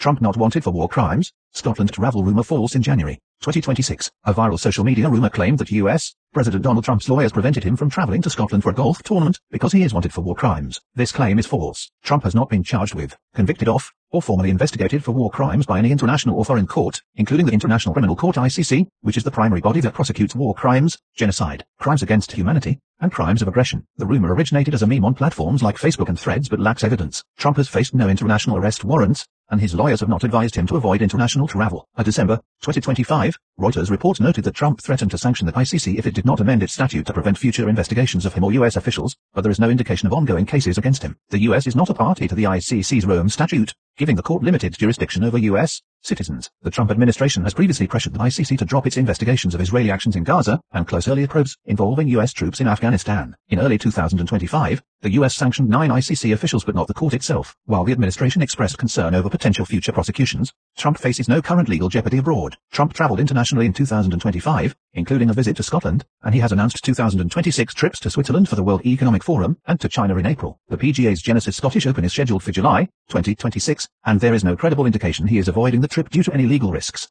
Trump not wanted for war crimes, Scotland travel rumor false in January 2026. A viral social media rumor claimed that U.S. President Donald Trump's lawyers prevented him from traveling to Scotland for a golf tournament because he is wanted for war crimes. This claim is false. Trump has not been charged with, convicted of, or formally investigated for war crimes by any international or foreign court, including the International Criminal Court (ICC), which is the primary body that prosecutes war crimes, genocide, crimes against humanity, and crimes of aggression. The rumor originated as a meme on platforms like Facebook and Threads but lacks evidence. Trump has faced no international arrest warrants, and his lawyers have not advised him to avoid international travel. A December 2025 Reuters report noted that Trump threatened to sanction the ICC if it did not amend its statute to prevent future investigations of him or U.S. officials, but there is no indication of ongoing cases against him. The U.S. is not a party to the ICC's Rome Statute, giving the court limited jurisdiction over U.S. citizens. The Trump administration has previously pressured the ICC to drop its investigations of Israeli actions in Gaza and close earlier probes involving U.S. troops in Afghanistan. In early 2025, the U.S. sanctioned 9 ICC officials but not the court itself. While the administration expressed concern over potential future prosecutions, Trump faces no current legal jeopardy abroad. Trump traveled internationally in 2025, including a visit to Scotland, and he has announced 2026 trips to Switzerland for the World Economic Forum and to China in April. The PGA's Genesis Scottish Open is scheduled for July 2026, and there is no credible indication he is avoiding the trip due to any legal risks.